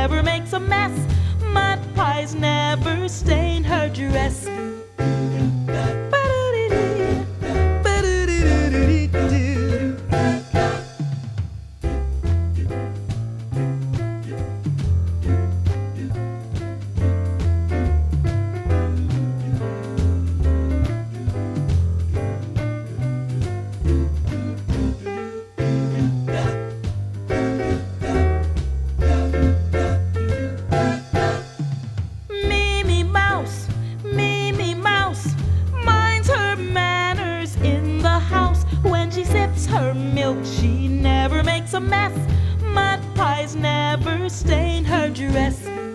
never makes a mess. Mud pies never stain her dress. Mimi Mouse, minds her manners in the house. When she sips her milk, she never makes a mess. Mud pies never stain her dress.